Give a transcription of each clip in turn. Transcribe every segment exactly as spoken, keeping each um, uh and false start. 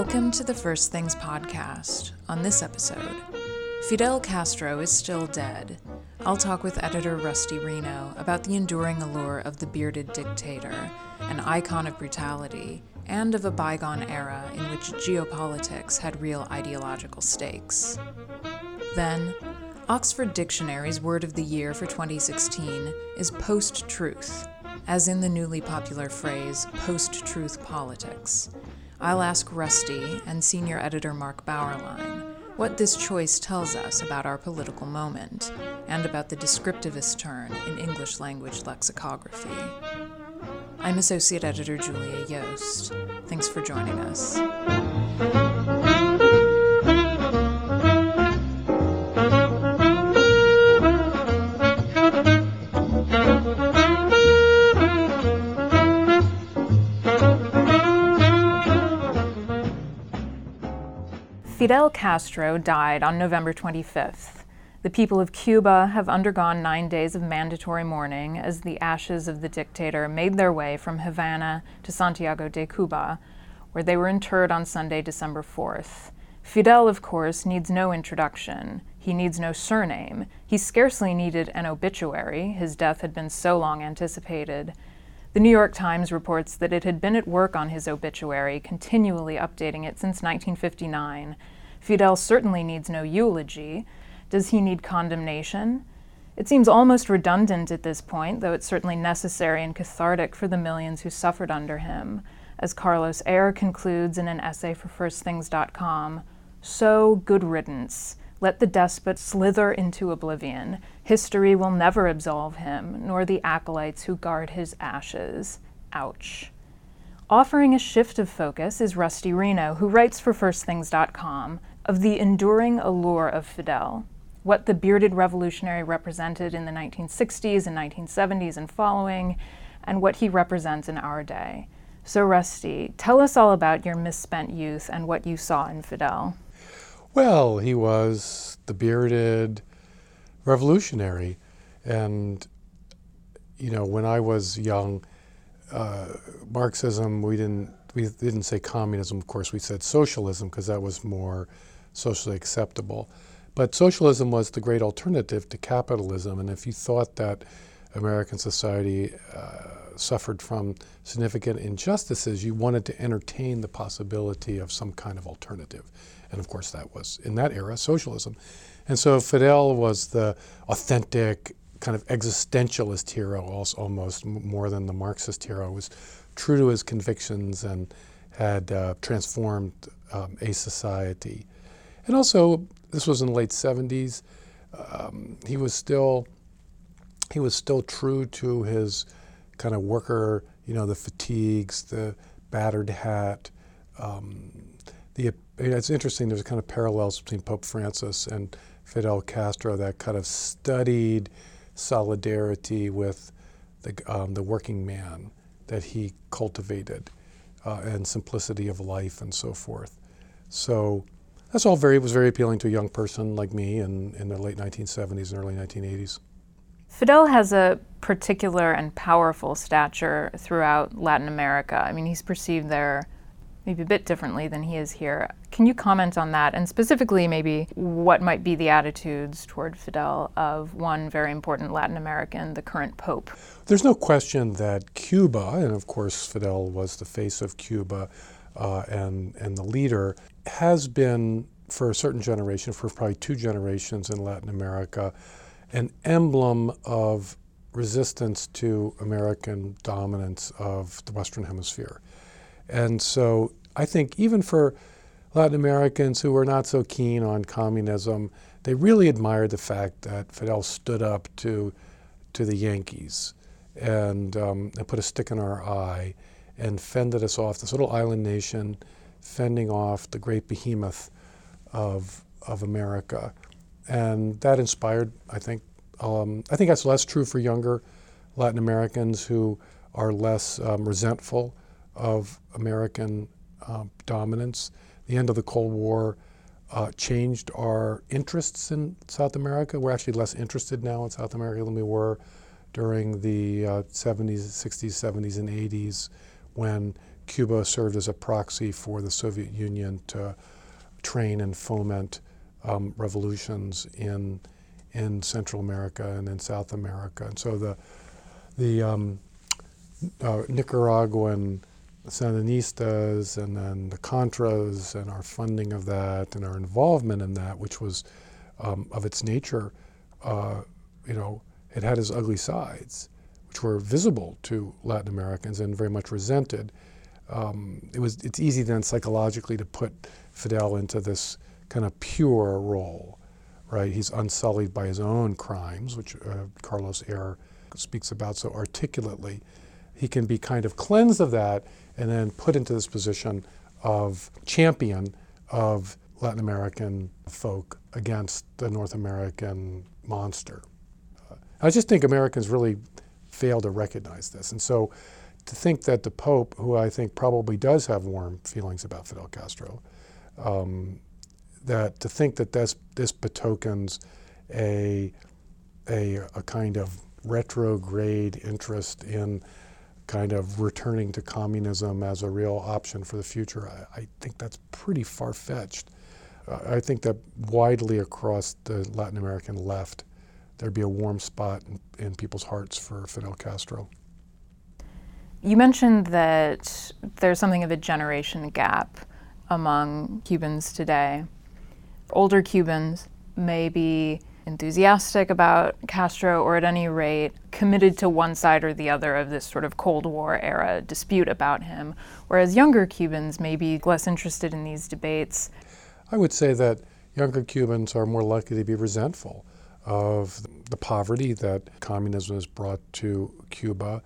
Welcome to the First Things podcast. On this episode, Fidel Castro is still dead. I'll talk with editor Rusty Reno about the enduring allure of the bearded dictator, an icon of brutality, and of a bygone era in which geopolitics had real ideological stakes. Then, Oxford Dictionary's word of the year for twenty sixteen is post-truth, as in the newly popular phrase post-truth politics. I'll ask Rusty and senior editor Mark Bauerlein what this choice tells us about our political moment and about the descriptivist turn in English language lexicography. I'm associate editor Julia Yost. Thanks for joining us. Fidel Castro died on November twenty-fifth. The people of Cuba have undergone nine days of mandatory mourning as the ashes of the dictator made their way from Havana to Santiago de Cuba, where they were interred on Sunday, December fourth. Fidel, of course, needs no introduction. He needs no surname. He scarcely needed an obituary. His death had been so long anticipated. The New York Times reports that it had been at work on his obituary, continually updating it since nineteen fifty-nine. Fidel certainly needs no eulogy. Does he need condemnation? It seems almost redundant at this point, though it's certainly necessary and cathartic for the millions who suffered under him. As Carlos Eire concludes in an essay for first things dot com, so good riddance. Let the despot slither into oblivion. History will never absolve him, nor the acolytes who guard his ashes. Ouch. Offering a shift of focus is Rusty Reno, who writes for first things dot com of the enduring allure of Fidel, what the bearded revolutionary represented in the nineteen sixties and nineteen seventies and following, and what he represents in our day. So Rusty, tell us all about your misspent youth and what you saw in Fidel. Well, he was the bearded revolutionary. And, you know, when I was young, uh, Marxism, we didn't we didn't say communism, of course, we said socialism because that was more socially acceptable. But socialism was the great alternative to capitalism. And if you thought that American society uh, suffered from significant injustices, you wanted to entertain the possibility of some kind of alternative. And of course that was, in that era, socialism. And so Fidel was the authentic kind of existentialist hero, also almost more than the Marxist hero, was true to his convictions and had uh, transformed um, a society. And also, this was in the late seventies, um, he was still he was still true to his kind of worker, you know, the fatigues, the battered hat. Um, the It's interesting, there's kind of parallels between Pope Francis and Fidel Castro, that kind of studied solidarity with the, um, the working man that he cultivated, uh, and simplicity of life and so forth. So that's all very was very appealing to a young person like me in, in the late nineteen seventies and early nineteen eighties. Fidel has a particular and powerful stature throughout Latin America. I mean, he's perceived there maybe a bit differently than he is here. Can you comment on that, and specifically maybe what might be the attitudes toward Fidel of one very important Latin American, the current Pope? There's no question that Cuba, and of course Fidel was the face of Cuba uh, and, and the leader, has been for a certain generation, for probably two generations in Latin America, an emblem of resistance to American dominance of the Western Hemisphere. And so I think even for Latin Americans who were not so keen on communism, they really admired the fact that Fidel stood up to to the Yankees and, um, and put a stick in our eye and fended us off, this little island nation, fending off the great behemoth of of America. And that inspired, I think, um, I think that's less true for younger Latin Americans who are less um, resentful of American um, dominance. The end of the Cold War uh, changed our interests in South America. We're actually less interested now in South America than we were during the uh, seventies, sixties, seventies, and eighties when Cuba served as a proxy for the Soviet Union to train and foment um, revolutions in in Central America and in South America. And so the the um, uh, Nicaraguan Sandinistas and then the Contras and our funding of that and our involvement in that, which was um, of its nature, uh, you know, it had its ugly sides, which were visible to Latin Americans and very much resented. Um, it was it's easy then psychologically to put Fidel into this kind of pure role, right? He's unsullied by his own crimes, which uh, Carlos Eire speaks about so articulately. He can be kind of cleansed of that and then put into this position of champion of Latin American folk against the North American monster. Uh, I just think Americans really fail to recognize this. And so to think that the Pope, who I think probably does have warm feelings about Fidel Castro, um, that to think that this, this betokens a, a, a kind of retrograde interest in kind of returning to communism as a real option for the future, I, I think that's pretty far-fetched. Uh, I think that widely across the Latin American left, there'd be a warm spot in, in people's hearts for Fidel Castro. You mentioned that there's something of a generation gap among Cubans today. Older Cubans may be enthusiastic about Castro, or at any rate committed to one side or the other of this sort of Cold War era dispute about him, whereas younger Cubans may be less interested in these debates. I would say that younger Cubans are more likely to be resentful of the poverty that communism has brought to Cuba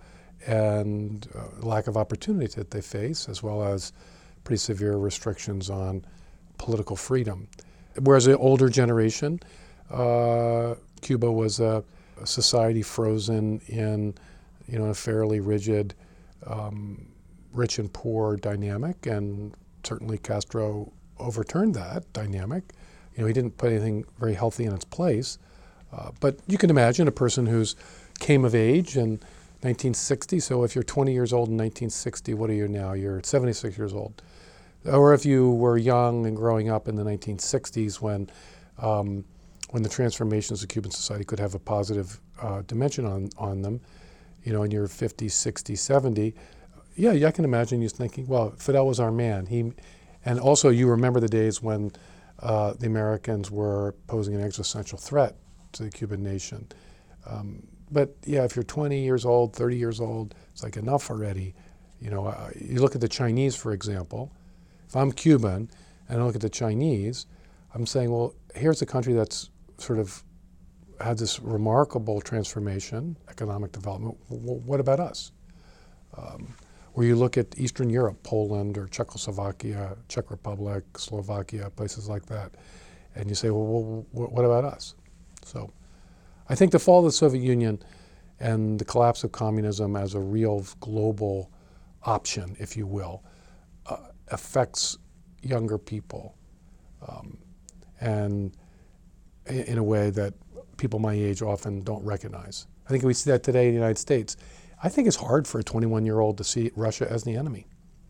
and uh, lack of opportunity that they face, as well as pretty severe restrictions on political freedom. Whereas the older generation, uh, Cuba was a, a society frozen in, you know, a fairly rigid, um, rich and poor dynamic, and certainly Castro overturned that dynamic. You know, he didn't put anything very healthy in its place. Uh, but you can imagine a person who's came of age in nineteen sixty, so if you're twenty years old in nineteen sixty, what are you now? You're seventy-six years old. Or if you were young and growing up in the nineteen sixties when um, when the transformations of Cuban society could have a positive uh, dimension on, on them, you know, in your fifties, sixties, seventies, yeah, yeah, I can imagine you thinking, well, Fidel was our man. He, and also you remember the days when uh, the Americans were posing an existential threat to the Cuban nation. Um, but yeah, if you're twenty years old, thirty years old, it's like enough already. You know, uh, you look at the Chinese, for example. If I'm Cuban and I look at the Chinese, I'm saying, well, here's a country that's sort of had this remarkable transformation, economic development. W- what about us? Um, or you look at Eastern Europe, Poland or Czechoslovakia, Czech Republic, Slovakia, places like that, and you say, well, well what about us? So I think the fall of the Soviet Union and the collapse of communism as a real global option, if you will, uh, affects younger people um, and in, in a way that people my age often don't recognize. I think we see that today in the United States. I think it's hard for a twenty-one-year-old to see Russia as the enemy.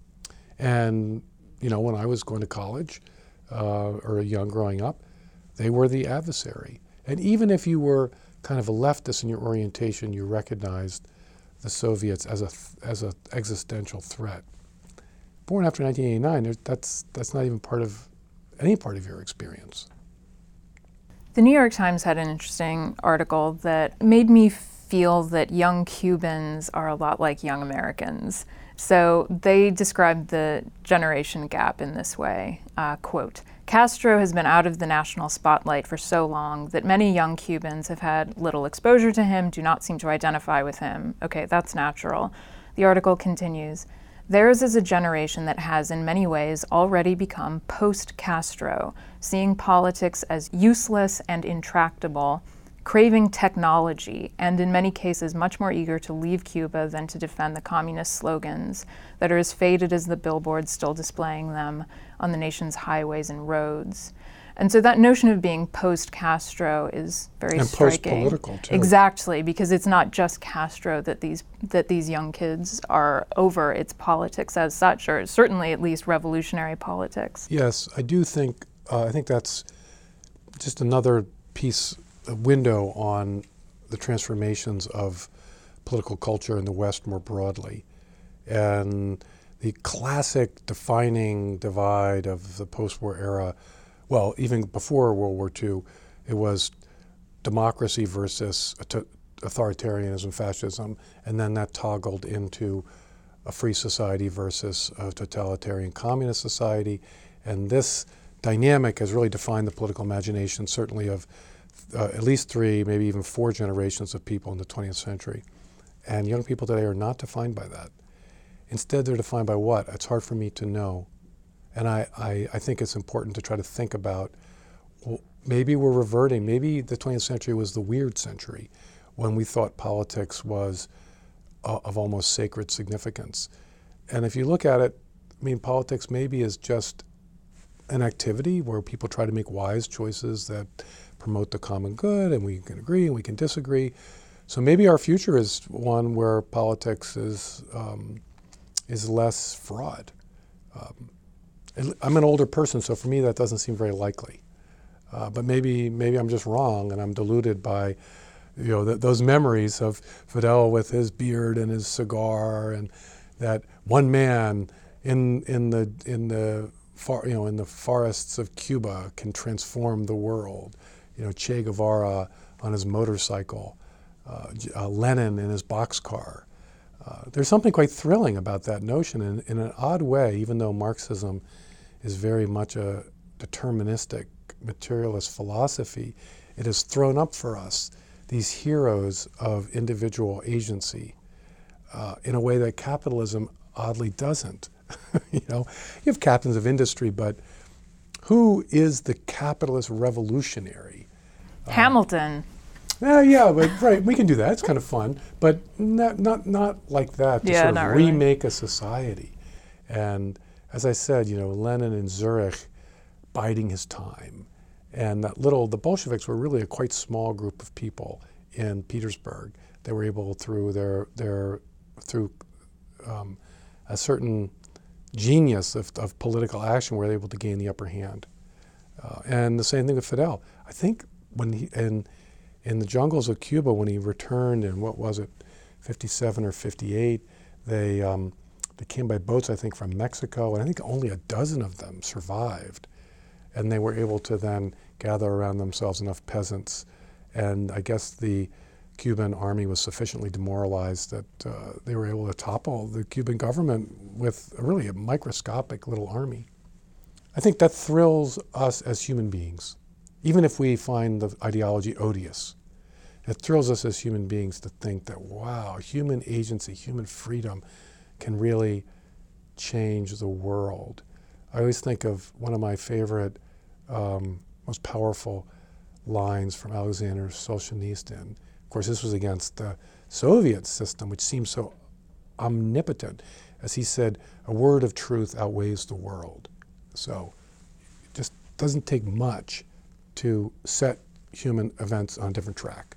And, you know, when I was going to college uh, or young growing up, they were the adversary. And even if you were kind of a leftist in your orientation, you recognized the Soviets as a as an existential threat. Born after nineteen eighty-nine, that's that's not even part of any part of your experience. The New York Times had an interesting article that made me feel that young Cubans are a lot like young Americans. So they described the generation gap in this way, uh, quote, Castro has been out of the national spotlight for so long that many young Cubans have had little exposure to him, do not seem to identify with him. Okay, that's natural. The article continues, theirs is a generation that has in many ways already become post-Castro, seeing politics as useless and intractable, craving technology, and in many cases much more eager to leave Cuba than to defend the communist slogans that are as faded as the billboards still displaying them on the nation's highways and roads. And so that notion of being post-Castro is very and striking. Post-political too. Exactly, because it's not just Castro that these that these young kids are over. It's politics as such, or certainly at least revolutionary politics. Yes, I do think uh, I think that's just another piece, a window on the transformations of political culture in the West more broadly, and the classic defining divide of the post-war era. Well, even before World War Two, it was democracy versus authoritarianism, fascism, and then that toggled into a free society versus a totalitarian communist society. And this dynamic has really defined the political imagination, certainly of uh, at least three, maybe even four generations of people in the twentieth century. And young people today are not defined by that. Instead, they're defined by what? It's hard for me to know. And I, I, I think it's important to try to think about, well, maybe we're reverting. Maybe the twentieth century was the weird century when we thought politics was uh, of almost sacred significance. And if you look at it, I mean, politics maybe is just an activity where people try to make wise choices that promote the common good, and we can agree and we can disagree. So maybe our future is one where politics is um, is less fraught. Um, I'm an older person, so for me that doesn't seem very likely. Uh, but maybe maybe I'm just wrong, and I'm deluded by, you know, th- those memories of Fidel with his beard and his cigar, and that one man in in the in the far, you know in the forests of Cuba can transform the world. You know, Che Guevara on his motorcycle, uh, uh, Lenin in his boxcar. Uh, there's something quite thrilling about that notion, and in an odd way, even though Marxism is very much a deterministic materialist philosophy, it has thrown up for us these heroes of individual agency uh, in a way that capitalism oddly doesn't. You know, you have captains of industry, but who is the capitalist revolutionary? Hamilton. Uh, yeah, but right, we can do that. It's kind of fun, but not not not like that to Yeah, sort of not really. remake a society. And as I said, you know, Lenin in Zurich biding his time, and that little the Bolsheviks were really a quite small group of people in Petersburg. They were able through their their through um, a certain genius of, of political action, were able to gain the upper hand. Uh, and the same thing with Fidel. I think when he and in the jungles of Cuba, when he returned in, what was it, fifty-seven or fifty-eight, they um, they came by boats, I think, from Mexico, and I think only a dozen of them survived. And they were able to then gather around themselves enough peasants. And I guess the Cuban army was sufficiently demoralized that uh, they were able to topple the Cuban government with a really a microscopic little army. I think that thrills us as human beings, even if we find the ideology odious. It thrills us as human beings to think that, wow, human agency, human freedom can really change the world. I always think of one of my favorite, um, most powerful lines from Alexander Solzhenitsyn. Of course, this was against the Soviet system, which seemed so omnipotent. As he said, a word of truth outweighs the world. So it just doesn't take much to set human events on a different track.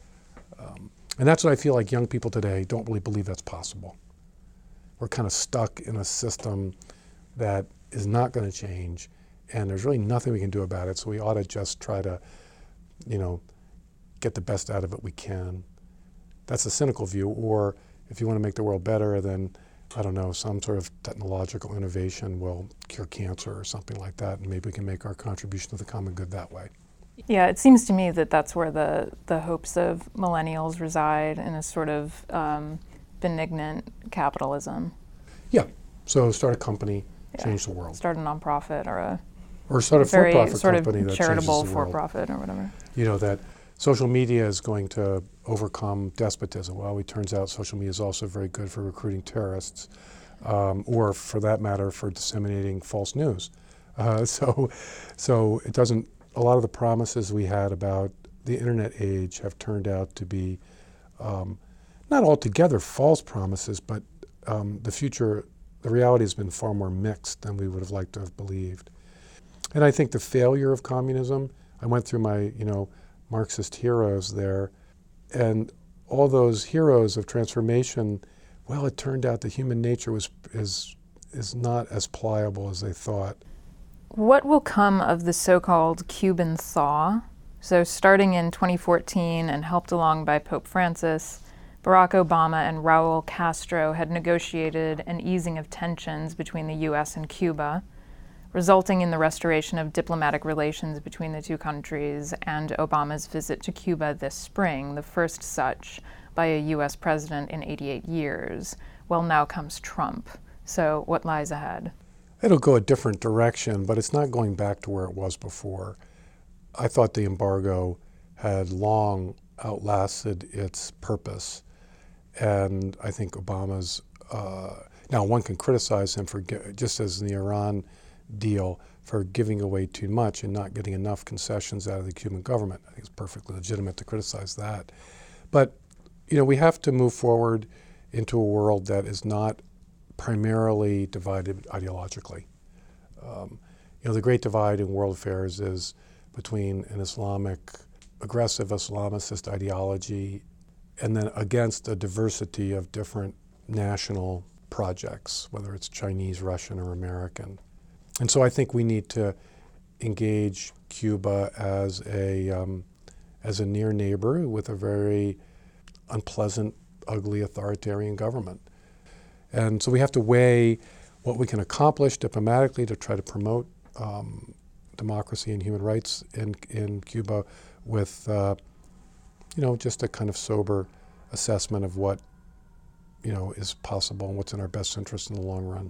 Um, and that's what I feel like young people today don't really believe that's possible. We're kind of stuck in a system that is not going to change, and there's really nothing we can do about it, so we ought to just try to, you know, get the best out of it we can. That's a cynical view. Or if you want to make the world better, then, I don't know, some sort of technological innovation will cure cancer or something like that, and maybe we can make our contribution to the common good that way. Yeah, it seems to me that that's where the, the hopes of millennials reside, in a sort of um, benignant capitalism. Yeah, so start a company, Yeah. change the world. Start a nonprofit or a Or start a very for-profit sort company of that charitable changes the world. for-profit or whatever. You know, that social media is going to overcome despotism. Well, it turns out social media is also very good for recruiting terrorists, um, or for that matter, for disseminating false news. Uh, so, so it doesn't, a lot of the promises we had about the internet age have turned out to be um, not altogether false promises, but um, the future, the reality has been far more mixed than we would have liked to have believed. And I think the failure of communism, I went through my, you know, Marxist heroes there, and all those heroes of transformation, well, it turned out that human nature was is is not as pliable as they thought. What will come of the so-called Cuban thaw? So starting in twenty fourteen and helped along by Pope Francis, Barack Obama and Raul Castro had negotiated an easing of tensions between the U S and Cuba, resulting in the restoration of diplomatic relations between the two countries and Obama's visit to Cuba this spring, the first such by a U S president in eighty-eight years. Well, now comes Trump. So what lies ahead? It'll go a different direction, but it's not going back to where it was before. I thought the embargo had long outlasted its purpose, and I think Obama's, uh, now one can criticize him for, just as in the Iran deal, for giving away too much and not getting enough concessions out of the Cuban government. I think it's perfectly legitimate to criticize that. But, you know, we have to move forward into a world that is not primarily divided ideologically. Um, you know, the great divide in world affairs is between an Islamic, aggressive Islamicist ideology and then against a diversity of different national projects, whether it's Chinese, Russian, or American. And so I think we need to engage Cuba as a, um, as a near neighbor with a very unpleasant, ugly authoritarian government. And so we have to weigh what we can accomplish diplomatically to try to promote um, democracy and human rights in, in Cuba with, uh, you know, just a kind of sober assessment of what, you know, is possible and what's in our best interest in the long run.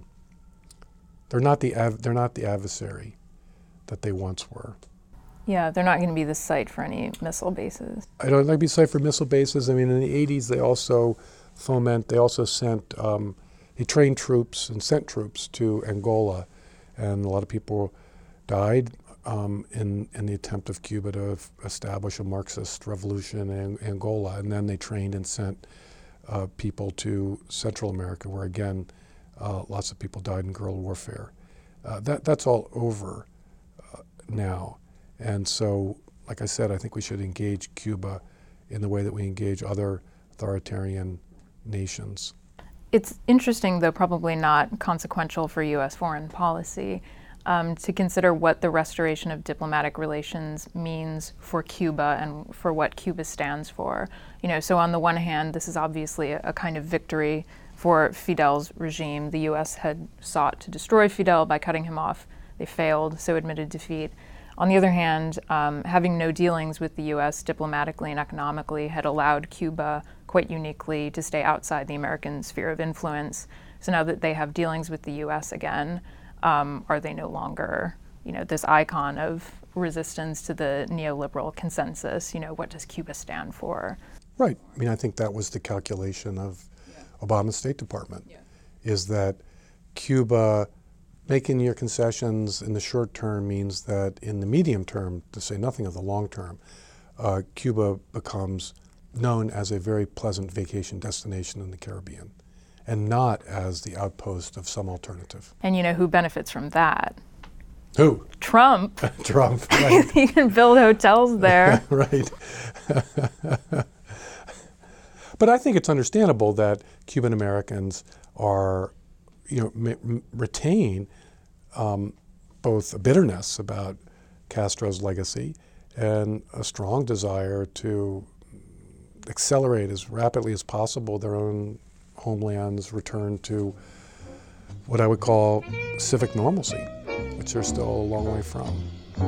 They're not the av- they're not the adversary that they once were. Yeah, they're not going to be the site for any missile bases. I don't like to be site for missile bases. I mean, in the eighties, they also foment. They also sent. Um, they trained troops and sent troops to Angola, and a lot of people died um, in in the attempt of Cuba to f- establish a Marxist revolution in Angola. And then they trained and sent uh, people to Central America, where again, uh, lots of people died in guerrilla warfare. Uh, that that's all over uh, now. And so, like I said, I think we should engage Cuba in the way that we engage other authoritarian nations. It's interesting, though probably not consequential for U S foreign policy, um, to consider what the restoration of diplomatic relations means for Cuba and for what Cuba stands for. You know, so on the one hand, this is obviously a, a kind of victory for Fidel's regime. The U S had sought to destroy Fidel by cutting him off. They failed, so admitted defeat. On the other hand, um, having no dealings with the U S diplomatically and economically had allowed Cuba, quite uniquely, to stay outside the American sphere of influence. So now that they have dealings with the U S again, um, are they no longer, you know, this icon of resistance to the neoliberal consensus? You know, what does Cuba stand for? Right. I mean, I think that was the calculation of yeah. Obama's State Department, yeah. is that Cuba making your concessions in the short term means that in the medium term, to say nothing of the long term, uh, Cuba becomes known as a very pleasant vacation destination in the Caribbean and not as the outpost of some alternative. And you know who benefits from that? Who? Trump. Trump, right. He can build hotels there. Right. But I think it's understandable that Cuban Americans are, you know, m- retain um, both a bitterness about Castro's legacy and a strong desire to accelerate as rapidly as possible their own homeland's return to what I would call civic normalcy, which they're still a long way from.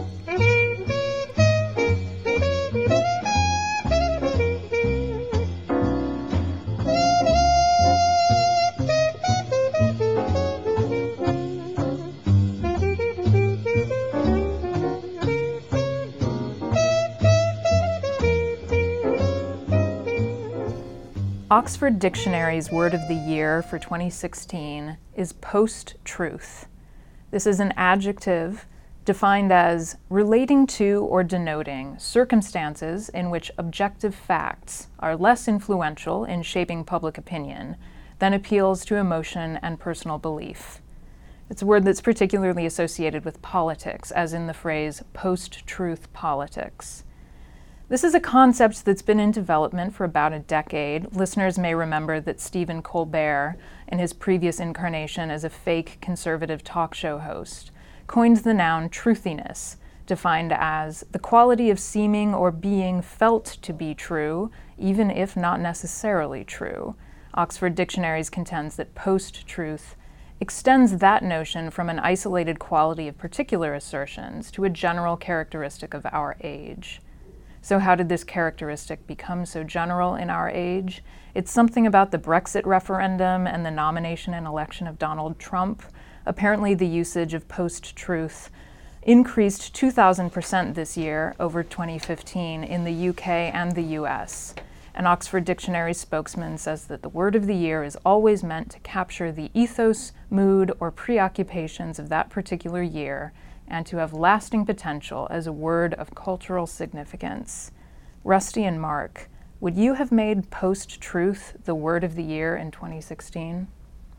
Oxford Dictionary's word of the year for twenty sixteen is post-truth. This is an adjective defined as relating to or denoting circumstances in which objective facts are less influential in shaping public opinion than appeals to emotion and personal belief. It's a word that's particularly associated with politics, as in the phrase post-truth politics. This is a concept that's been in development for about a decade. Listeners may remember that Stephen Colbert, in his previous incarnation as a fake conservative talk show host, coined the noun truthiness, defined as the quality of seeming or being felt to be true, even if not necessarily true. Oxford Dictionaries contends that post-truth extends that notion from an isolated quality of particular assertions to a general characteristic of our age. So how did this characteristic become so general in our age? It's something about the Brexit referendum and the nomination and election of Donald Trump. Apparently the usage of post-truth increased two thousand percent this year over twenty fifteen in the U K and the U S. An Oxford Dictionary spokesman says that the word of the year is always meant to capture the ethos, mood, or preoccupations of that particular year, and to have lasting potential as a word of cultural significance. Rusty and Mark, would you have made post-truth the word of the year in twenty sixteen?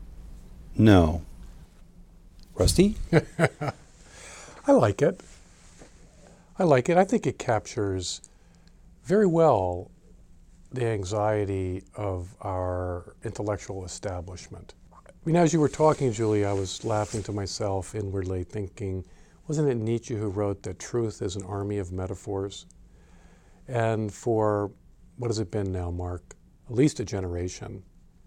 No. Rusty? I like it. I like it. I think it captures very well the anxiety of our intellectual establishment. I mean, as you were talking, Julie, I was laughing to myself inwardly, thinking, wasn't it Nietzsche who wrote that truth is an army of metaphors? And for, what has it been now, Mark? At least a generation,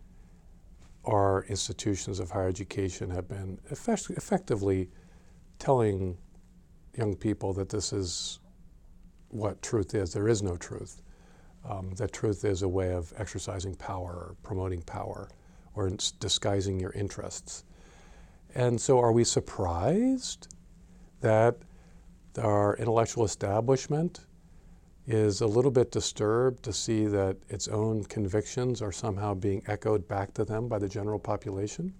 our institutions of higher education have been effect- effectively telling young people that this is what truth is. There is no truth. Um, that truth is a way of exercising power, or promoting power, or disguising your interests. And so are we surprised that our intellectual establishment is a little bit disturbed to see that its own convictions are somehow being echoed back to them by the general population?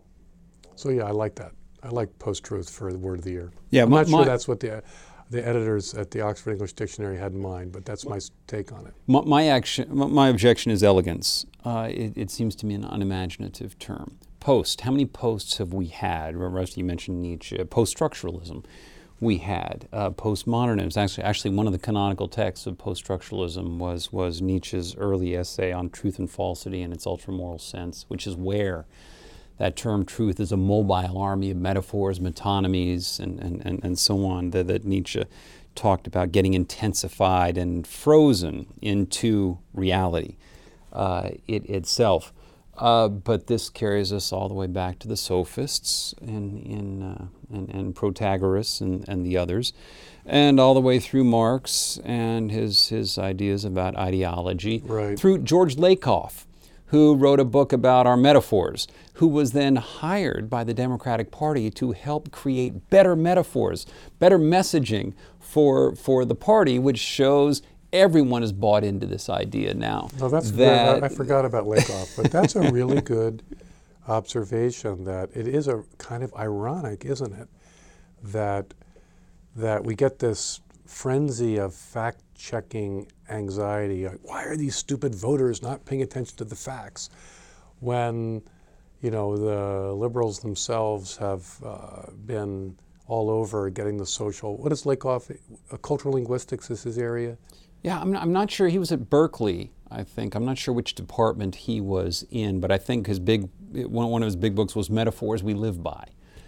So yeah, I like that. I like post-truth for the word of the year. Yeah, I'm my, not sure my, that's what the the editors at the Oxford English Dictionary had in mind, but that's my take on it. My, my action, my objection is elegance. Uh, it, it seems to me an unimaginative term. Post, how many posts have we had? Rusty, you mentioned Nietzsche. Post-structuralism we had. Uh, postmodernism, actually, actually one of the canonical texts of post-structuralism was, was Nietzsche's early essay on truth and falsity in its ultramoral sense, which is where that term truth is a mobile army of metaphors, metonymies, and, and, and, and so on that, that Nietzsche talked about getting intensified and frozen into reality uh, it itself. Uh, but this carries us all the way back to the sophists and, in, uh, and, and Protagoras and, and the others, and all the way through Marx and his, his ideas about ideology, right. through George Lakoff, who wrote a book about our metaphors, who was then hired by the Democratic Party to help create better metaphors, better messaging for, for the party, which shows everyone is bought into this idea now. No, that's that good. I, I forgot about Lakoff, but that's a really good observation that it is a kind of ironic, isn't it, that that we get this frenzy of fact-checking anxiety. Like, why are these stupid voters not paying attention to the facts? When, you know, the liberals themselves have uh, been all over getting the social, what is Lakoff? Uh, cultural linguistics is his area? Yeah, I'm not, I'm not sure. He was at Berkeley, I think. I'm not sure which department he was in, but I think his big, one, one of his big books was Metaphors We Live By.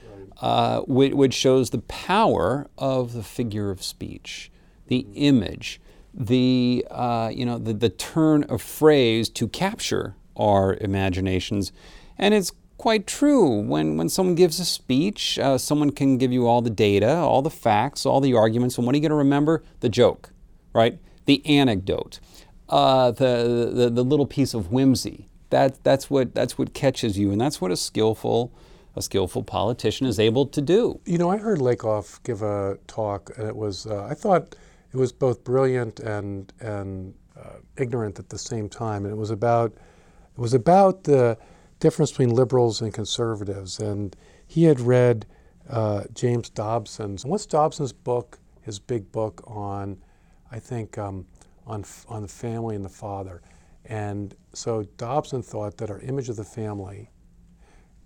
Uh, which, which shows the power of the figure of speech, the image, the uh, you know the, the turn of phrase to capture our imaginations, and it's quite true. When when someone gives a speech, uh, someone can give you all the data, all the facts, all the arguments, and what are you going to remember? The joke, right? The anecdote, uh, the, the the little piece of whimsy. That that's what that's what catches you, and that's what a skillful a skillful politician is able to do. You know, I heard Lakoff give a talk, and it was, uh, I thought it was both brilliant and and uh, ignorant at the same time. And it was about, it was about the difference between liberals and conservatives. And he had read uh, James Dobson's, what's Dobson's book, his big book on, I think, um, on on the family and the father. And so Dobson thought that our image of the family,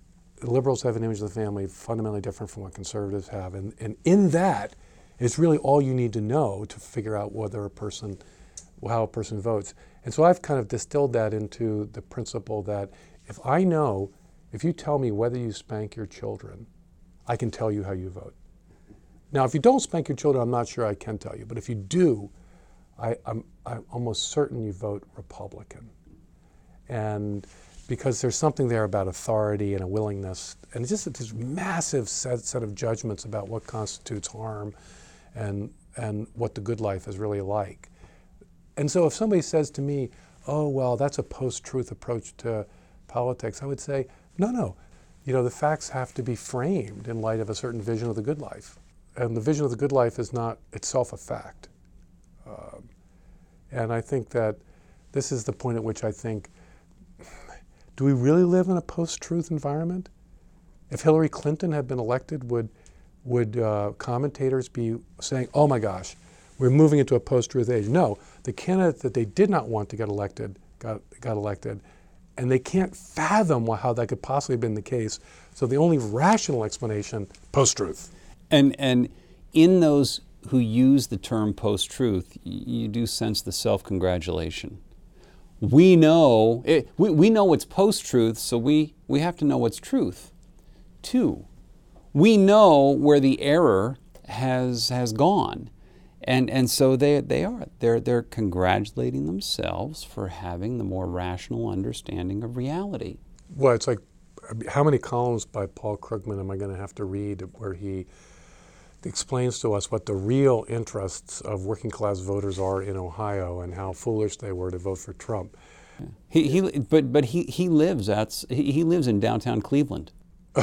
liberals have an image of the family fundamentally different from what conservatives have. And, and in that, it's really all you need to know to figure out whether a person, how a person votes. And so I've kind of distilled that into the principle that if I know, if you tell me whether you spank your children, I can tell you how you vote. Now, if you don't spank your children, I'm not sure I can tell you. But if you do, I, I'm, I'm almost certain you vote Republican. And because there's something there about authority and a willingness, and it's just this massive set, set of judgments about what constitutes harm and, and what the good life is really like. And so if somebody says to me, oh, well, that's a post-truth approach to politics, I would say, no, no. You know, the facts have to be framed in light of a certain vision of the good life. And the vision of the good life is not itself a fact. Um, and I think that this is the point at which I think, do we really live in a post-truth environment? If Hillary Clinton had been elected, would, would uh, commentators be saying, oh my gosh, we're moving into a post-truth age? No, the candidate that they did not want to get elected got, got elected, and they can't fathom how that could possibly have been the case. So the only rational explanation, post-truth. And and in those who use the term post-truth, you do sense the self-congratulation. We know it, we, we know what's post-truth, so we, we have to know what's truth. Two, we know where the error has has gone. And and so they they are. They're they're congratulating themselves for having the more rational understanding of reality. Well, it's like, how many columns by Paul Krugman am I going to have to read where he explains to us what the real interests of working class voters are in Ohio and how foolish they were to vote for Trump. Yeah. He, he but but he, he lives at he, he lives in downtown Cleveland.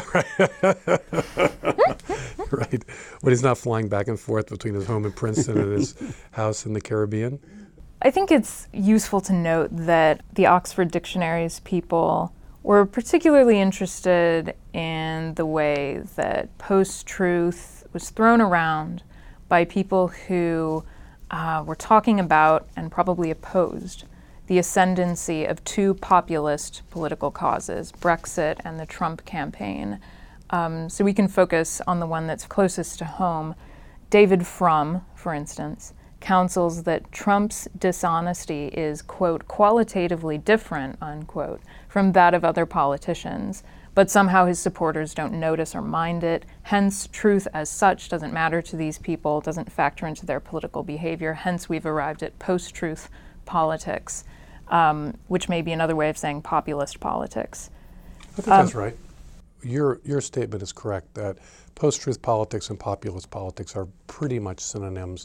Right. When he's not flying back and forth between his home in Princeton and his house in the Caribbean. I think it's useful to note that the Oxford Dictionary's people were particularly interested in the way that post-truth was thrown around by people who uh, were talking about and probably opposed the ascendancy of two populist political causes, Brexit and the Trump campaign. Um, so we can focus on the one that's closest to home. David Frum, for instance, counsels that Trump's dishonesty is, quote, qualitatively different, unquote, from that of other politicians, but somehow his supporters don't notice or mind it. Hence, truth as such doesn't matter to these people, doesn't factor into their political behavior. Hence, we've arrived at post-truth politics, um, which may be another way of saying populist politics. I think um, that's right. Your your statement is correct that post-truth politics and populist politics are pretty much synonyms.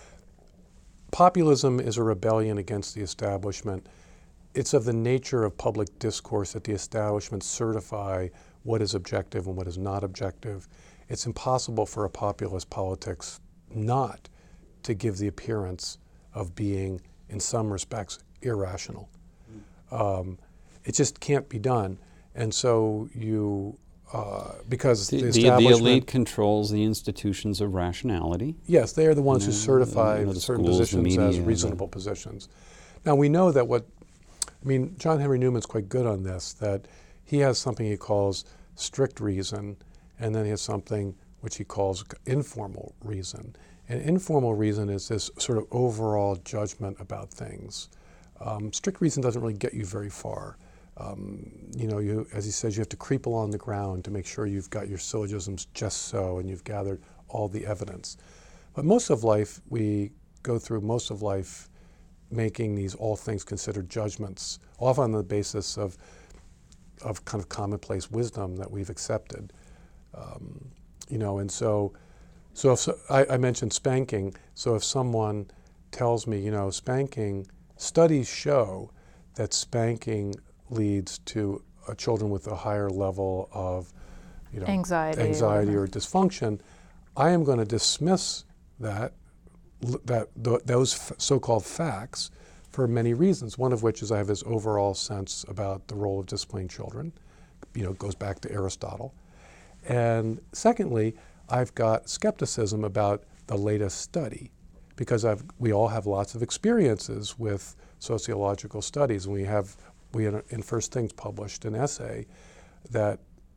Populism is a rebellion against the establishment. It's of the nature of public discourse that the establishment certify what is objective and what is not objective. It's impossible for a populist politics not to give the appearance of being, in some respects, irrational. Um, it just can't be done. And so you, uh, because the, the, the the, establishment... the elite controls the institutions of rationality. Yes, they are the ones who Yeah, certify you know, the certain schools, the positions media, as the- reasonable positions. Now we know that what, I mean, John Henry Newman's quite good on this, that he has something he calls strict reason, and then he has something which he calls informal reason. And informal reason is this sort of overall judgment about things. Um, strict reason doesn't really get you very far. Um, you know, you, as he says, you have to creep along the ground to make sure you've got your syllogisms just so and you've gathered all the evidence. But most of life, we go through most of life making these all things considered judgments, often on the basis of, of kind of commonplace wisdom that we've accepted. Um, you know, and so, so if so, I, I mentioned spanking, so if someone tells me, you know, spanking, studies show that spanking leads to uh, children with a higher level of, you know, Anxiety. anxiety or, or dysfunction, I am going to dismiss that, that th- those f- so-called facts for many reasons. One of which is I have this overall sense about the role of disciplined children. You know, it goes back to Aristotle. And secondly, I've got skepticism about the latest study, because I've, we all have lots of experiences with sociological studies, and we have we in, in First Things published an essay that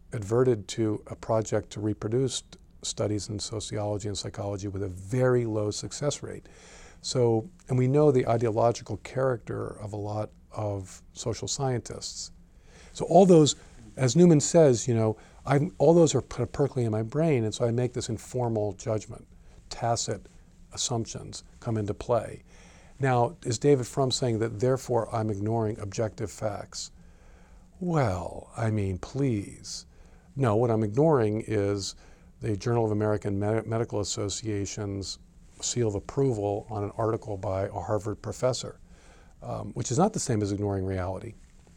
adverted to a project to reproduce studies in sociology and psychology with a very low success rate. So, and we know the ideological character of a lot of social scientists. So all those, as Newman says, you know, I'm, all those are per- percolating in my brain, and so I make this informal judgment. Tacit assumptions come into play. Now, is David Frum saying that therefore I'm ignoring objective facts? Well, I mean, please. No, what I'm ignoring is the Journal of American Med- Medical Association's seal of approval on an article by a Harvard professor, um, which is not the same as ignoring reality.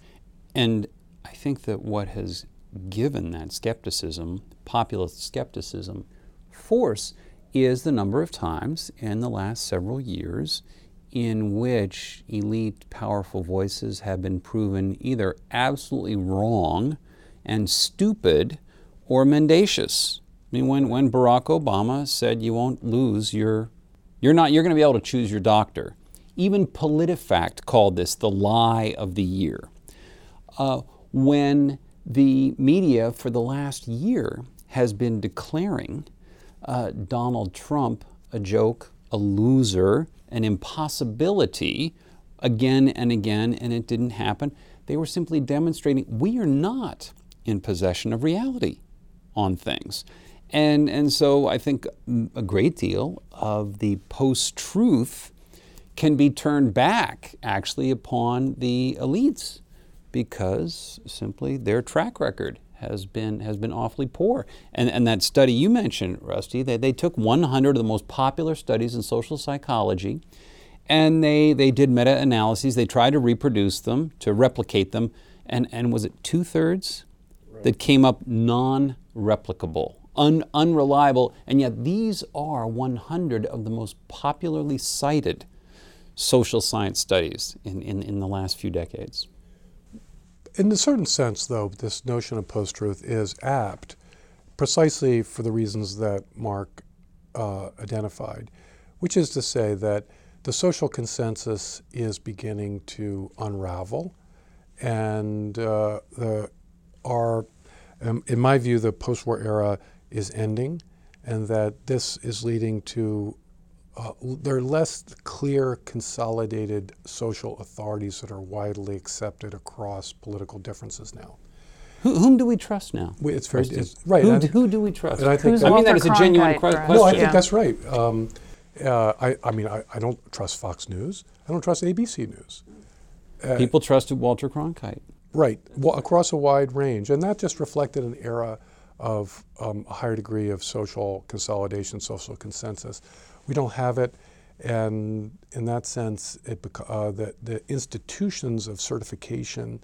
And I think that what has given that skepticism, populist skepticism, force is the number of times in the last several years in which elite, powerful voices have been proven either absolutely wrong and stupid or mendacious. I mean, when, when Barack Obama said you won't lose your, you're not, you're going to be able to choose your doctor. Even PolitiFact called this the lie of the year. Uh, when the media for the last year has been declaring uh, Donald Trump a joke, a loser, an impossibility again and again, and it didn't happen, they were simply demonstrating we are not in possession of reality on things. And, and so I think a great deal of the post-truth can be turned back actually upon the elites because simply their track record has been has been awfully poor. And, and that study you mentioned, Rusty, they, they took one hundred of the most popular studies in social psychology and they, they did meta-analyses. They tried to reproduce them, to replicate them, and, and was it two-thirds right. that came up non-replicable? Un, unreliable, and yet these are one hundred of the most popularly cited social science studies in, in, in the last few decades. In a certain sense, though, this notion of post-truth is apt precisely for the reasons that Mark uh, identified, which is to say that the social consensus is beginning to unravel, and uh, the, our, um, in my view, the post-war era is ending, and that this is leading to uh, there are less clear, consolidated social authorities that are widely accepted across political differences now. Who, whom do we trust now? We, it's very it's, right. Who, I, who do we trust? And I, think Who's that, I mean that is a genuine Cronkite, question. no, I think yeah. that's right. Um, uh, I, I mean, I, I don't trust Fox News. I don't trust A B C News. Uh, People trusted Walter Cronkite. Right, well, across a wide range, and that just reflected an era of um, a higher degree of social consolidation, social consensus. We don't have it, and in that sense, it beca- uh, the, the institutions of certification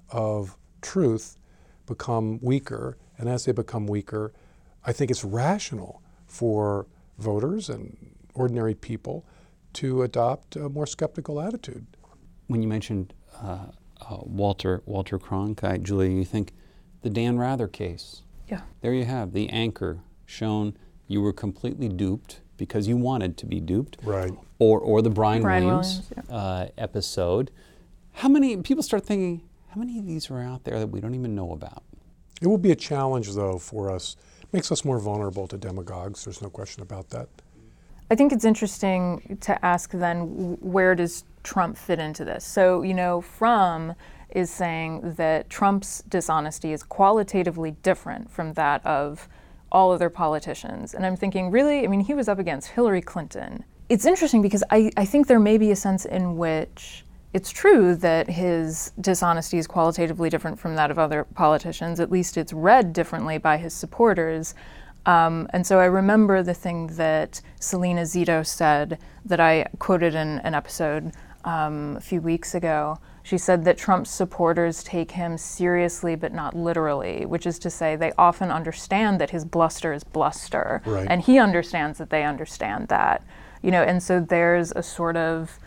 of truth become weaker, and as they become weaker, I think it's rational for voters and ordinary people to adopt a more skeptical attitude. When you mentioned uh, uh, Walter Walter Cronkite, Julia, you think the Dan Rather case. Yeah. There you have the anchor shown you were completely duped because you wanted to be duped. Right. Or or the Brian, Brian Williams, Williams, yeah. uh, episode. How many people start thinking, how many of these are out there that we don't even know about? It will be a challenge, though, for us. It makes us more vulnerable to demagogues. There's no question about that. I think it's interesting to ask then, where does Trump fit into this? So, you know, Frum is saying that Trump's dishonesty is qualitatively different from that of all other politicians. And I'm thinking, really? I mean, he was up against Hillary Clinton. It's interesting because I, I think there may be a sense in which it's true that his dishonesty is qualitatively different from that of other politicians. At least it's read differently by his supporters. Um, and so I remember the thing that Selena Zito said that I quoted in an episode um, a few weeks ago. She said that Trump's supporters take him seriously but not literally, which is to say they often understand that his bluster is bluster. Right. And he understands that they understand that. You know, and so there's a sort of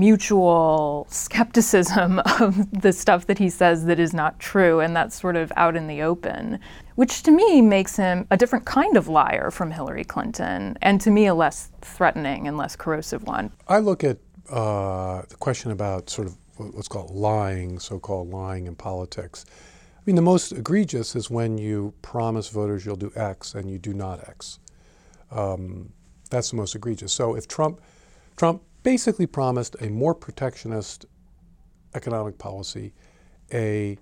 mutual skepticism of the stuff that he says that is not true, and that's sort of out in the open, which to me makes him a different kind of liar from Hillary Clinton, and to me a less threatening and less corrosive one. I look at uh, the question about sort of what's called lying, so-called lying in politics, mean, the most egregious is when you promise voters you'll do X and you do not X. Um, that's the most egregious. So if Trump, Trump basically promised a more protectionist economic policy, a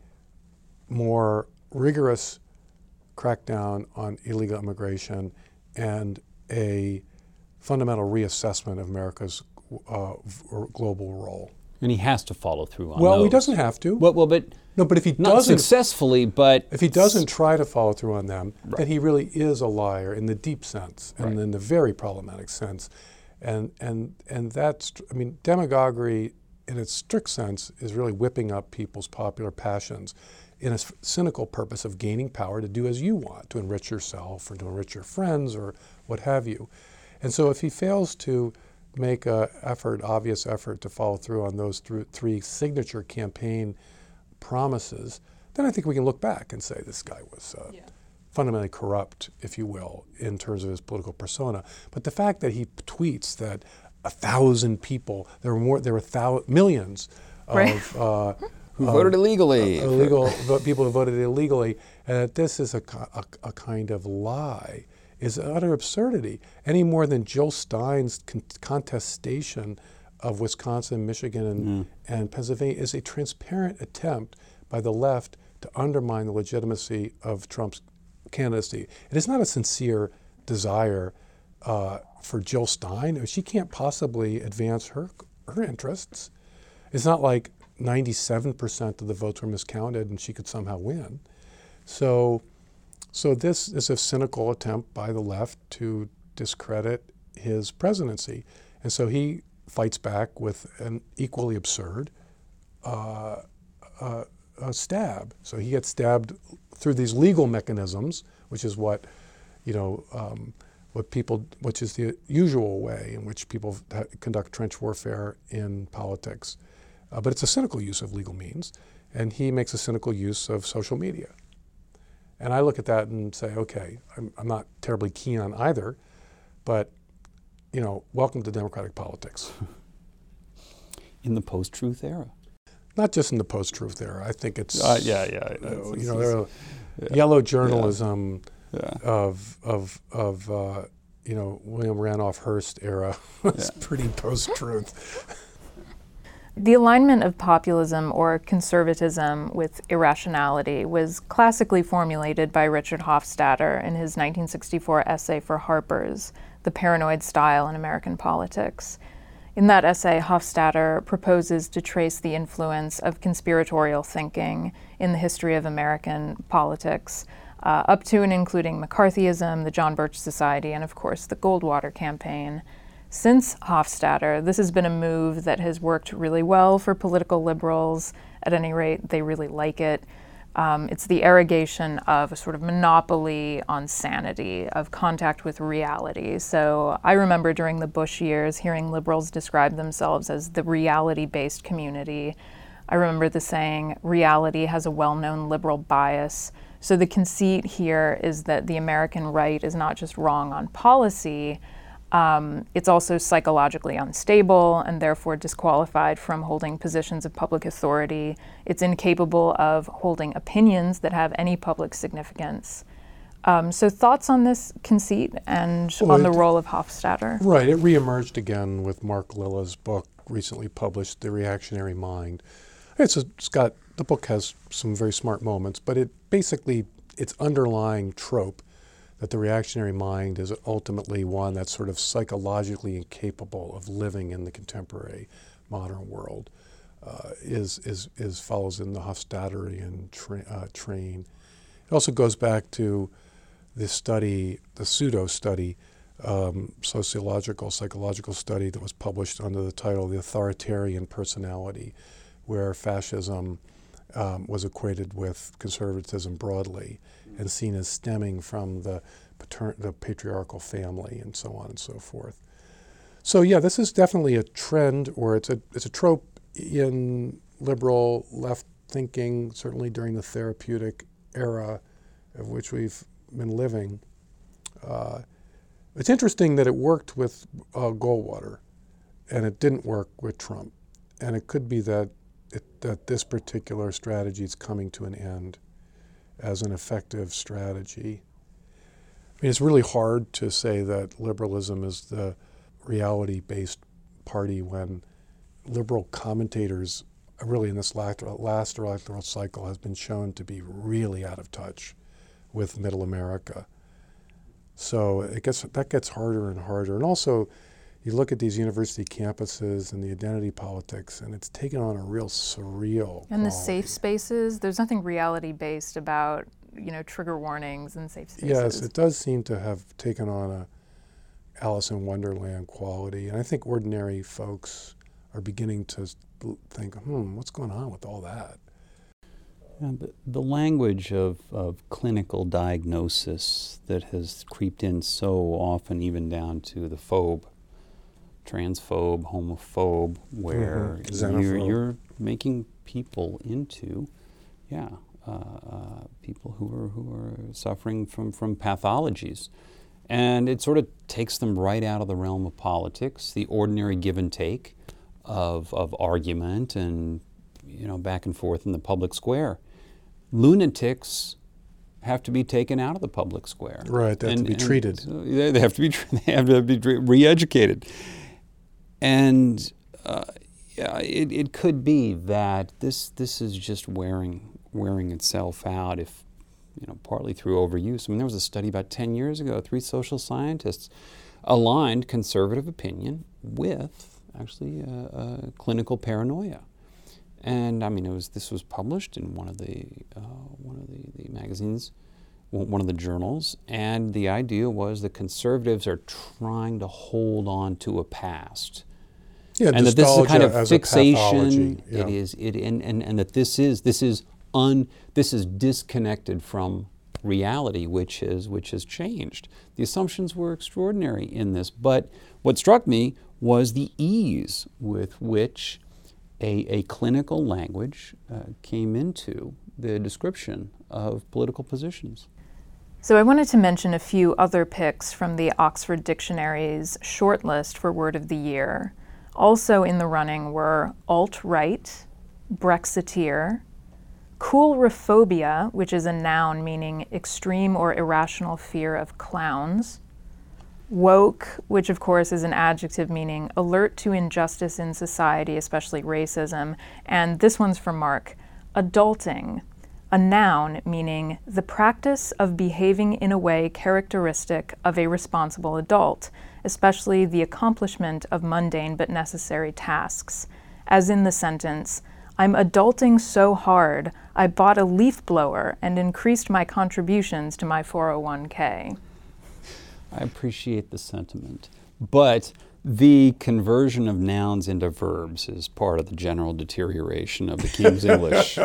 more rigorous crackdown on illegal immigration, and a fundamental reassessment of America's uh, global role. And he has to follow through on well, those. he doesn't have to. Well, well, but no, but if he not doesn't successfully, but if he doesn't try to follow through on them, right. then he really is a liar in the deep sense and right. in the very problematic sense, and and and that's I mean, demagoguery in its strict sense is really whipping up people's popular passions in a cynical purpose of gaining power to do as you want, to enrich yourself or to enrich your friends or what have you. And so if he fails to make an effort, obvious effort to follow through on those th- three signature campaign promises, then I think we can look back and say this guy was uh, yeah. fundamentally corrupt, if you will, in terms of his political persona. But the fact that he tweets that a thousand people, there were more, there were thou- millions of right. uh, who uh, voted illegally, uh, illegal people who voted illegally, and that this is a, a, a kind of lie, is utter absurdity. Any more than Jill Stein's con- contestation of Wisconsin, Michigan, and, mm. and Pennsylvania is a transparent attempt by the left to undermine the legitimacy of Trump's candidacy. It is not a sincere desire uh, for Jill Stein. She can't possibly advance her her interests. It's not like ninety-seven percent of the votes were miscounted and she could somehow win. So, so this is a cynical attempt by the left to discredit his presidency. And so he fights back with an equally absurd uh, uh, a stab. So he gets stabbed through these legal mechanisms, which is what, you know, um, what people, which is the usual way in which people ha- conduct trench warfare in politics. Uh, but it's a cynical use of legal means, and he makes a cynical use of social media. And I look at that and say, okay, I'm, I'm not terribly keen on either, but, you know, welcome to democratic politics. In the post-truth era. Not just in the post-truth era. I think it's, uh, yeah, yeah. Uh, you know, there are yeah. yellow journalism yeah. Yeah. of, of, of uh, you know, William Randolph Hearst era was yeah. pretty post-truth. The alignment of populism or conservatism with irrationality was classically formulated by Richard Hofstadter in his nineteen sixty-four essay for Harper's, The Paranoid Style in American Politics. In that essay, Hofstadter proposes to trace the influence of conspiratorial thinking in the history of American politics, uh, up to and including McCarthyism, the John Birch Society, and of course the Goldwater campaign. Since Hofstadter, this has been a move that has worked really well for political liberals. At any rate, they really like it. Um, it's the arrogation of a sort of monopoly on sanity, of contact with reality. So I remember during the Bush years hearing liberals describe themselves as the reality-based community. I remember the saying, reality has a well-known liberal bias. So the conceit here is that the American right is not just wrong on policy, Um, it's also psychologically unstable and therefore disqualified from holding positions of public authority. It's incapable of holding opinions that have any public significance. Um, so thoughts on this conceit and well, on the it, role of Hofstadter? Right, it reemerged again with Mark Lilla's book, recently published, The Reactionary Mind. It's, a, it's got, the book has some very smart moments, but it basically, its underlying trope that the reactionary mind is ultimately one that's sort of psychologically incapable of living in the contemporary modern world, uh, is, is, is follows in the Hofstadterian tra- uh, train. It also goes back to the study, the pseudo-study, um, sociological, psychological study that was published under the title The Authoritarian Personality, where fascism um, was equated with conservatism broadly and seen as stemming from the, patern- the patriarchal family and so on and so forth. So yeah, this is definitely a trend, or it's a it's a trope in liberal left thinking, certainly during the therapeutic era of which we've been living. Uh, it's interesting that it worked with uh, Goldwater, and it didn't work with Trump. And it could be that it, that this particular strategy is coming to an end. as an effective strategy. I mean, it's really hard to say that liberalism is the reality-based party when liberal commentators, really in this last, last electoral cycle, has been shown to be really out of touch with middle America. So it gets, that gets harder and harder. And also, you look at these university campuses and the identity politics, and it's taken on a real surreal And the quality. safe spaces, there's nothing reality-based about, you know, trigger warnings and safe spaces. Yes, it does seem to have taken on a Alice in Wonderland quality. And I think ordinary folks are beginning to think, hmm, what's going on with all that? Yeah, the, the language of, of clinical diagnosis that has creeped in so often, even down to the phobe, transphobe, homophobe, where Mm-hmm. you're, Xenophobe. you're making people into, yeah, uh, uh, people who are who are suffering from, from pathologies. And it sort of takes them right out of the realm of politics, the ordinary give and take of, of argument and, you know, back and forth in the public square. Lunatics have to be taken out of the public square. Right, they have And- to be and treated. so they they have to be tre- they have to be re- re-educated. And uh, yeah, it, it could be that this this is just wearing wearing itself out, if you know, partly through overuse. I mean, there was a study about ten years ago. Three social scientists aligned conservative opinion with actually uh, uh, clinical paranoia. And I mean, it was this was published in one of the uh, one of the, the magazines, one of the journals, and the idea was that conservatives are trying to hold on to a past, Yeah, and that this is a kind nostalgia of as a fixation. pathology, yeah. It is it and, and, and that this is this is un this is disconnected from reality, which is which has changed. The assumptions were extraordinary in this, but what struck me was the ease with which a, a clinical language uh, came into the description of political positions. So I wanted to mention a few other picks from the Oxford Dictionary's shortlist for Word of the Year. Also in the running were alt-right, Brexiteer, coulrophobia, which is a noun meaning extreme or irrational fear of clowns, woke, which of course is an adjective meaning alert to injustice in society, especially racism, and this one's for Mark, adulting, a noun meaning the practice of behaving in a way characteristic of a responsible adult, especially the accomplishment of mundane but necessary tasks, as in the sentence, I'm adulting so hard, I bought a leaf blower and increased my contributions to my four oh one k. I appreciate the sentiment, but the conversion of nouns into verbs is part of the general deterioration of the King's English.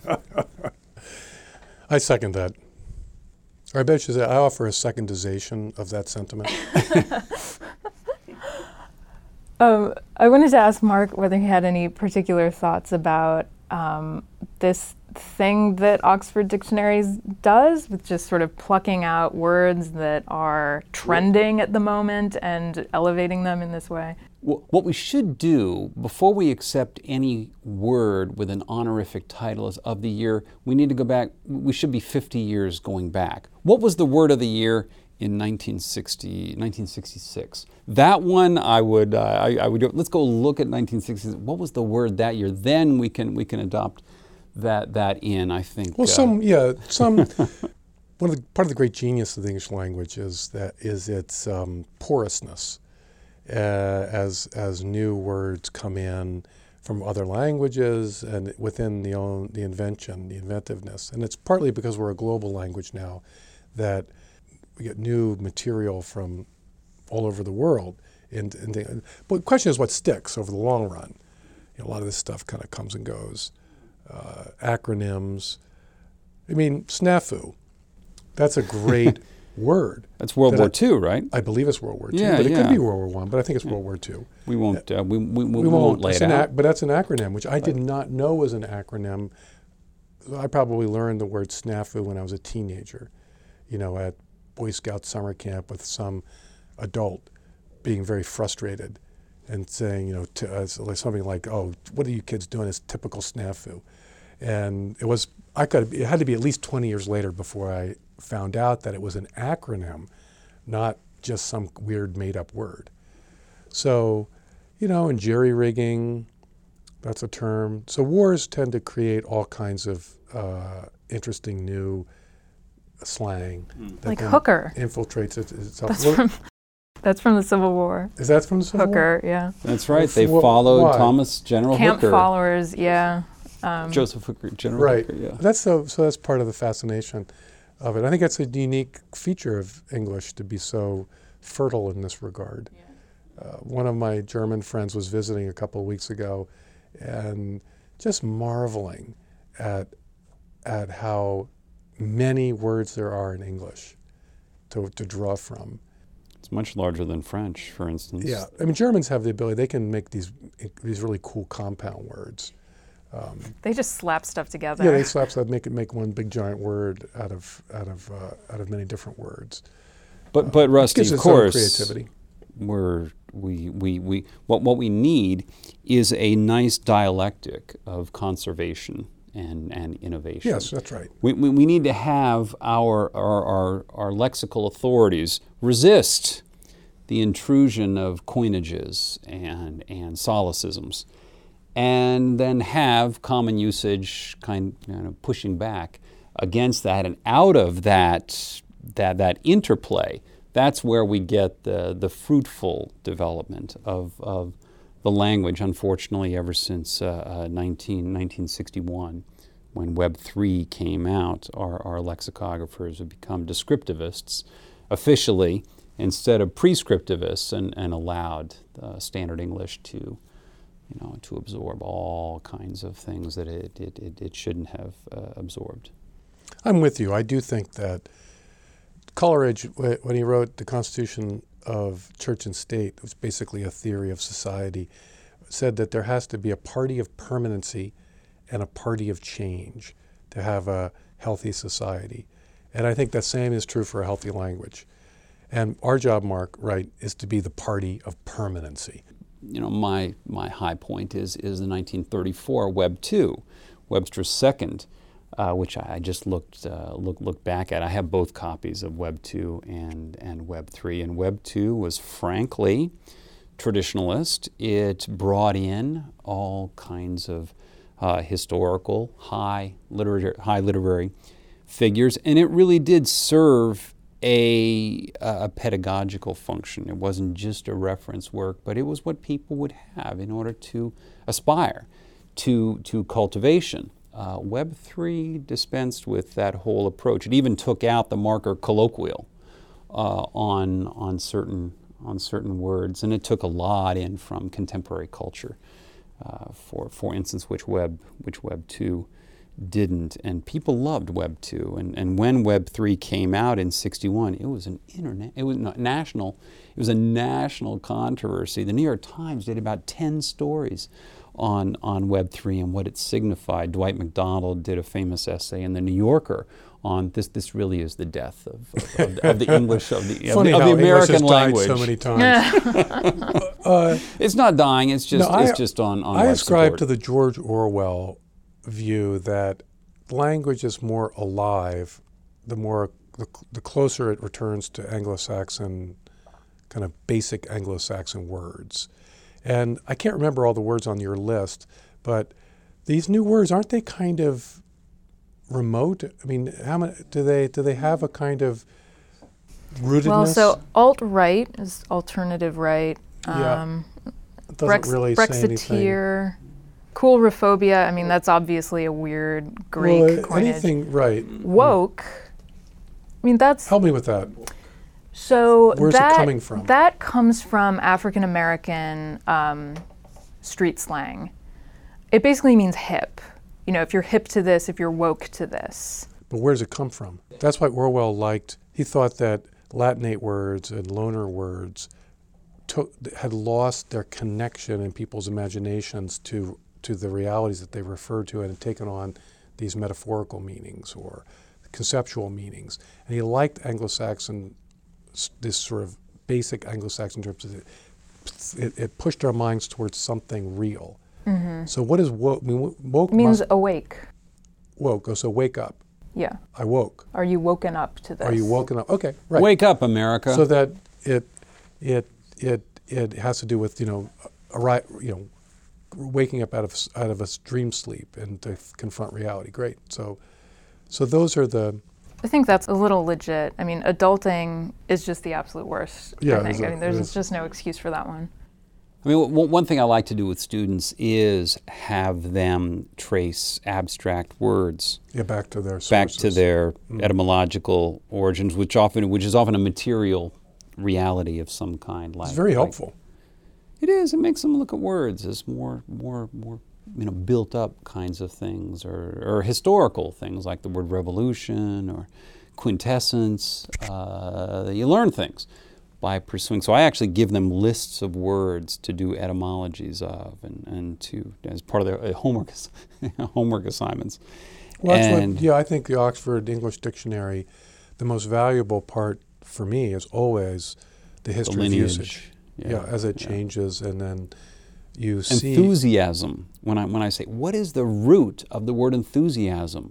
I second that. Or I bet you that I offer a secondization of that sentiment. Um, I wanted to ask Mark whether he had any particular thoughts about um, this thing that Oxford Dictionaries does with just sort of plucking out words that are trending at the moment and elevating them in this way. Wh- What we should do before we accept any word with an honorific title as of the year, we need to go back, we should be fifty years going back. What was the word of the year in nineteen sixty, nineteen sixty-six? That one I would, uh, I, I would do, let's go look at nineteen sixty-six. What was the word that year? Then we can we can adopt that that in, I think. Well, uh, some, yeah, some, one of the, part of the great genius of the English language is that, is its um, porousness. Uh, as, as new words come in from other languages and within the own, the invention, the inventiveness. And it's partly because we're a global language now that we get new material from all over the world. And, and the, but the question is what sticks over the long run. You know, a lot of this stuff kind of comes and goes. Uh, acronyms. I mean, snafu. That's a great word. That's World that War I- Two, right? I believe it's World War Two, Yeah, but it yeah. could be World War One. But I think it's World War Two. We won't, uh, we, we, we, We won't lay It's it an out. ac- but that's an acronym, which I did not know was an acronym. I probably learned the word snafu when I was a teenager, you know, at Boy Scout summer camp with some adult being very frustrated and saying, you know, to, uh, so like something like, oh, what are you kids doing? It's typical snafu. And it was, I could, it had to be at least twenty years later before I found out that it was an acronym, not just some weird made-up word. So, you know, and jerry-rigging, that's a term. So wars tend to create all kinds of uh, interesting new slang. Mm. That Like then hooker. infiltrates it, itself. That's What- from, that's from the Civil War. is that from the Civil War? Hooker, yeah. That's right. They Wh- followed why? Thomas General Camp Hooker. followers, yeah. Um, Joseph Hooker, General Right. Hooker, yeah. That's so. So that's part of the fascination of it. I think that's a unique feature of English to be so fertile in this regard. Uh, one of my German friends was visiting a couple of weeks ago, and just marveling at at how many words there are in English to to draw from. It's much larger than French, for instance. Yeah, I mean Germans have the ability; they can make these these really cool compound words. Um, they just slap stuff together. Yeah, they slap stuff, make it make one big giant word out of out of uh, out of many different words. But but Rusty, gives of its own course, creativity. we're we we we what what we need is a nice dialectic of conservation and and innovation. Yes, that's right. We, we, we need to have our, our, our, our lexical authorities resist the intrusion of coinages and, and solecisms, and then have common usage kind of, you know, pushing back against that. And out of that, that, that interplay, that's where we get the, the fruitful development of, of the language, unfortunately, ever since uh, uh, nineteen sixty-one. When Web three came out, our, our lexicographers have become descriptivists officially instead of prescriptivists, and, and allowed uh, standard English to, you know, to absorb all kinds of things that it, it, it, it shouldn't have uh, absorbed. I'm with you. I do think that Coleridge, wh- when he wrote the Constitution of Church and State, it was basically a theory of society, said that there has to be a party of permanency and a party of change to have a healthy society. And I think the same is true for a healthy language. And our job, Mark, right, is to be the party of permanency. You know, my, my high point is, is the nineteen thirty-four Web two, Webster's second, uh, which I just looked, uh, look, looked back at. I have both copies of Web two and, and Web three. And Web two was frankly traditionalist. It brought in all kinds of uh, historical, high literary, high literary figures, and it really did serve a, a pedagogical function. It wasn't just a reference work, but it was what people would have in order to aspire to, to cultivation. Uh, Web three dispensed with that whole approach. It even took out the marker colloquial uh, on, on, certain, on certain words, and it took a lot in from contemporary culture. Uh, for, for instance, which Web, which Web two didn't, and people loved Web two. And, and when Web three came out in sixty-one, it was an internet, it was not national, it was a national controversy. The New York Times did about ten stories on, on Web three and what it signified. Dwight McDonald did a famous essay in The New Yorker on this. This really is the death of, of, of, the, of the English, of the, Funny of the, of the how American English has language. died so many times. uh, It's not dying, it's just, No, I- it's just on, on I life ascribe support. to the George Orwell view that language is more alive the more the, the closer it returns to Anglo-Saxon, kind of basic Anglo-Saxon words. And I can't remember all the words on your list, but these new words, aren't they kind of remote? I mean, how many do they do they have a kind of rootedness? Well, so alt-right is alternative right. Yeah. Um, it doesn't Brex- really say anything. Brexiteer, coolrophobia. I mean, that's obviously a weird Greek Well, coinage. anything, right. Woke. I mean, that's Help me with that. so. Where's it that, coming from? That comes from African American um, street slang. It basically means hip. You know, if you're hip to this, if you're woke to this. But where does it come from? That's why Orwell liked, he thought that Latinate words and loaner words took, had lost their connection in people's imaginations to, to the realities that they referred to and had taken on these metaphorical meanings or conceptual meanings. And he liked Anglo-Saxon, this sort of basic Anglo-Saxon terms. It, it pushed our minds towards something real. Mm-hmm. So what is woke? I mean, woke It means must, awake. woke. Oh, so wake up. Yeah. I woke. Are you woken up to this? Are you woken up? Okay, right. Wake up, America. So that it it it it has to do with, you know, a right, you know, waking up out of out of a dream sleep and to f- confront reality. Great. So so those are the. I think that's a little legit. I mean, adulting is just the absolute worst. Yeah, I think. it I mean, there's is. just no excuse for that one. I mean, w- one thing I like to do with students is have them trace abstract words Yeah, back to their sources. back to their Mm. etymological origins, which often, which is often a material reality of some kind. Like It's very like- helpful. It is. It makes them look at words as more, more, more, you know, built-up kinds of things, or, or historical things like the word revolution or quintessence. Uh, you learn things by pursuing. So I actually give them lists of words to do etymologies of, and, and to as part of their uh, homework ass- homework assignments. Well, that's and what, yeah, I think the Oxford English Dictionary, the most valuable part for me is always the the history of lineage. usage. Yeah, as it yeah. changes, and then you see. Enthusiasm. When I when I say, what is the root of the word enthusiasm?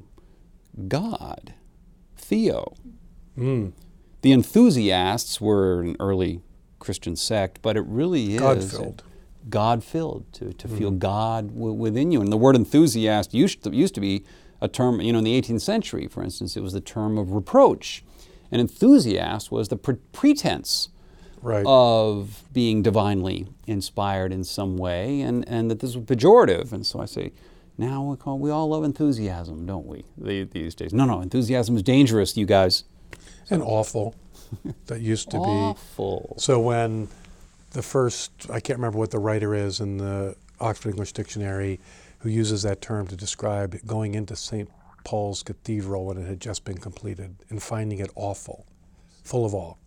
God, Theo. Mm, The enthusiasts were an early Christian sect, but it really is God-filled. God-filled, to, to feel God w- within you. And the word enthusiast used to, used to be a term, you know, in the eighteenth century, for instance, it was the term of reproach. An enthusiast was the pre- pretense Right. of being divinely inspired in some way, and, and that this was pejorative. And so I say, now we, call, we all love enthusiasm, don't we, the, these days? No, no, enthusiasm is dangerous, you guys. and awful. That used to be. Awful. So when the first, I can't remember what the writer is in the Oxford English Dictionary, who uses that term to describe going into Saint Paul's Cathedral when it had just been completed and finding it awful, full of awe.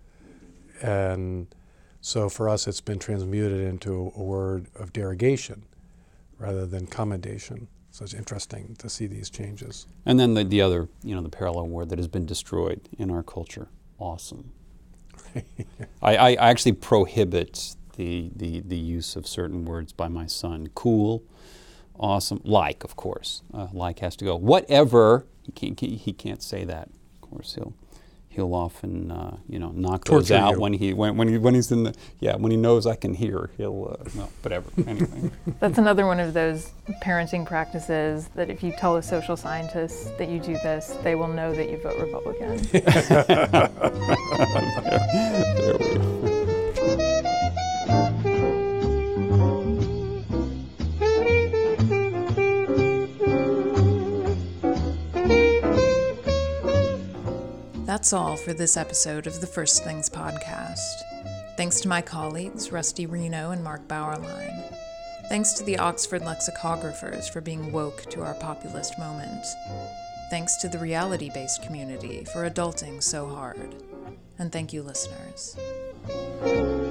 And so for us, it's been transmuted into a word of derogation rather than commendation. So it's interesting to see these changes. And then the, the other, you know, the parallel word that has been destroyed in our culture, awesome. I, I actually prohibit the, the, the use of certain words by my son. Cool, awesome, like, of course. Uh, like has to go. Whatever, he can't, he can't say that. Of course, he'll he'll often, uh, you know, knock those Torture out you. when he when when he when he's in the yeah when he knows I can hear. He'll uh, well, whatever. Anyway. That's another one of those parenting practices that if you tell a social scientist that you do this, they will know that you vote Republican. There we go. That's all for this episode of the First Things podcast. Thanks to my colleagues, Rusty Reno and Mark Bauerlein. Thanks to the Oxford lexicographers for being woke to our populist moment. Thanks to the reality-based community for adulting so hard. And thank you, listeners.